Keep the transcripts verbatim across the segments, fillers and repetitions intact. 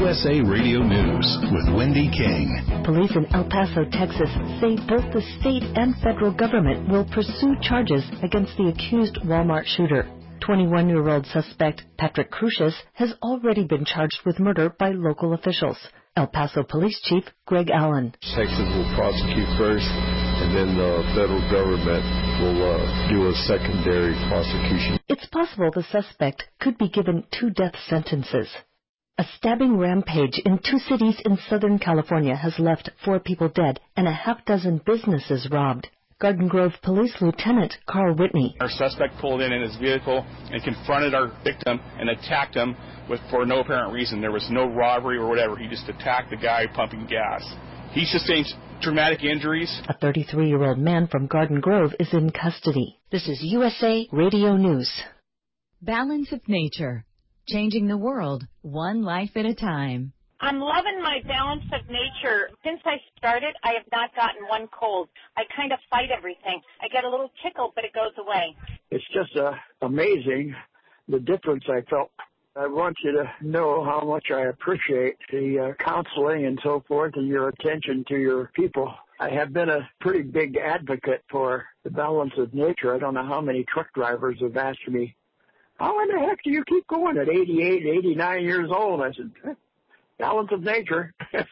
U S A Radio News with Wendy King. Police in El Paso, Texas say both the state and federal government will pursue charges against the accused Walmart shooter. twenty-one-year-old suspect Patrick Cruces has already been charged with murder by local officials. El Paso Police Chief Greg Allen. Texas will prosecute first, and then the federal government will uh, do a secondary prosecution. It's possible the suspect could be given two death sentences. A stabbing rampage in two cities in Southern California has left four people dead and a half dozen businesses robbed. Garden Grove Police Lieutenant Carl Whitney. Our suspect pulled in in his vehicle and confronted our victim and attacked him with for no apparent reason. There was no robbery or whatever. He just attacked the guy pumping gas. He sustained traumatic injuries. A thirty-three-year-old man from Garden Grove is in custody. This is U S A Radio News. Balance of Nature. Changing the world, one life at a time. I'm loving my Balance of Nature. Since I started, I have not gotten one cold. I kind of fight everything. I get a little tickle, but it goes away. It's just uh, amazing the difference I felt. I want you to know how much I appreciate the uh, counseling and so forth and your attention to your people. I have been a pretty big advocate for the Balance of Nature. I don't know how many truck drivers have asked me, how in the heck do you keep going at eighty-eight, eighty-nine years old? I said, Balance of Nature. If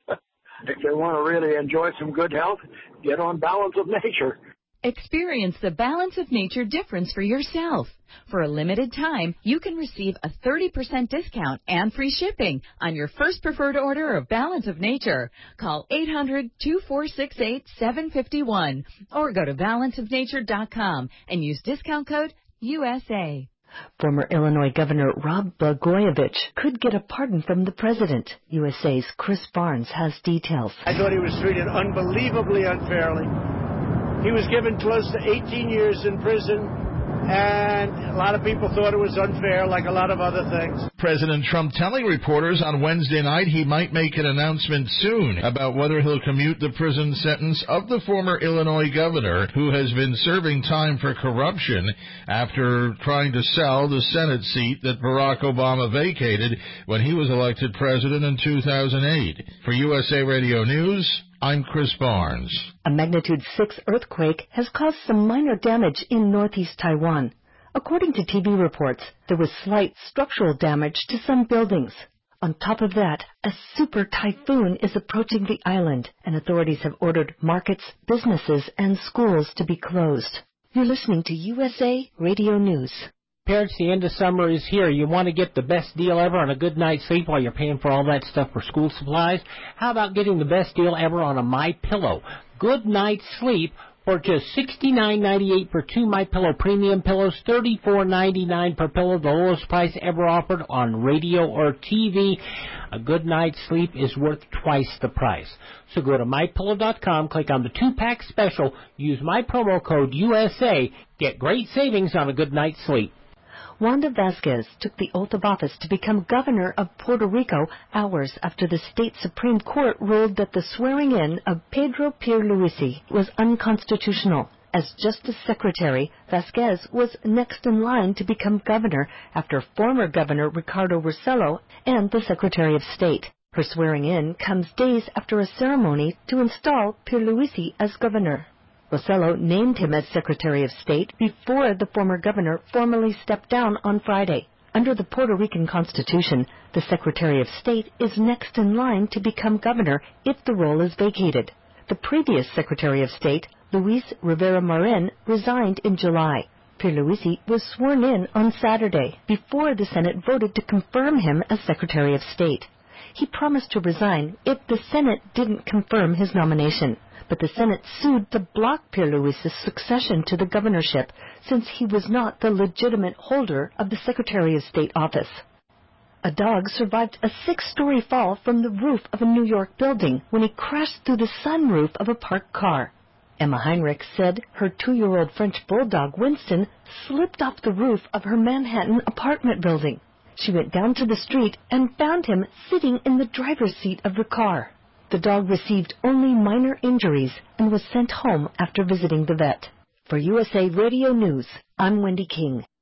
they want to really enjoy some good health, get on Balance of Nature. Experience the Balance of Nature difference for yourself. For a limited time, you can receive a thirty percent discount and free shipping on your first preferred order of Balance of Nature. Call eight hundred, two four six eight, seven five one or go to balance of nature dot com and use discount code U S A. Former Illinois Governor Rod Blagojevich could get a pardon from the president. U S A's Chris Barnes has details. I thought he was treated unbelievably unfairly. He was given close to eighteen years in prison, and a lot of people thought it was unfair, like a lot of other things. President Trump telling reporters on Wednesday night he might make an announcement soon about whether he'll commute the prison sentence of the former Illinois governor who has been serving time for corruption after trying to sell the Senate seat that Barack Obama vacated when he was elected president in two thousand eight. For U S A Radio News, I'm Chris Barnes. A magnitude six earthquake has caused some minor damage in northeast Taiwan. According to T V reports, there was slight structural damage to some buildings. On top of that, a super typhoon is approaching the island, and authorities have ordered markets, businesses, and schools to be closed. You're listening to U S A Radio News. Parents, the end of summer is here. You want to get the best deal ever on a good night's sleep while you're paying for all that stuff for school supplies? How about getting the best deal ever on a MyPillow? Good night's sleep for just sixty-nine ninety-eight for two MyPillow premium pillows, thirty-four ninety-nine per pillow, the lowest price ever offered on radio or T V. A good night's sleep is worth twice the price. So go to my pillow dot com, click on the two-pack special, use my promo code U S A, get great savings on a good night's sleep. Wanda Vasquez took the oath of office to become governor of Puerto Rico hours after the state Supreme Court ruled that the swearing-in of Pedro Pierluisi was unconstitutional. As Justice Secretary, Vasquez was next in line to become governor after former Governor Ricardo Rossello and the Secretary of State. Her swearing-in comes days after a ceremony to install Pierluisi as governor. Rossello named him as Secretary of State before the former governor formally stepped down on Friday. Under the Puerto Rican Constitution, the Secretary of State is next in line to become governor if the role is vacated. The previous Secretary of State, Luis Rivera Marin, resigned in July. Pierluisi was sworn in on Saturday before the Senate voted to confirm him as Secretary of State. He promised to resign if the Senate didn't confirm his nomination. But the Senate sued to block Pierluisi's succession to the governorship since he was not the legitimate holder of the Secretary of State office. A dog survived a six-story fall from the roof of a New York building when he crashed through the sunroof of a parked car. Emma Heinrich said her two-year-old French bulldog Winston slipped off the roof of her Manhattan apartment building. She went down to the street and found him sitting in the driver's seat of the car. The dog received only minor injuries and was sent home after visiting the vet. For U S A Radio News, I'm Wendy King.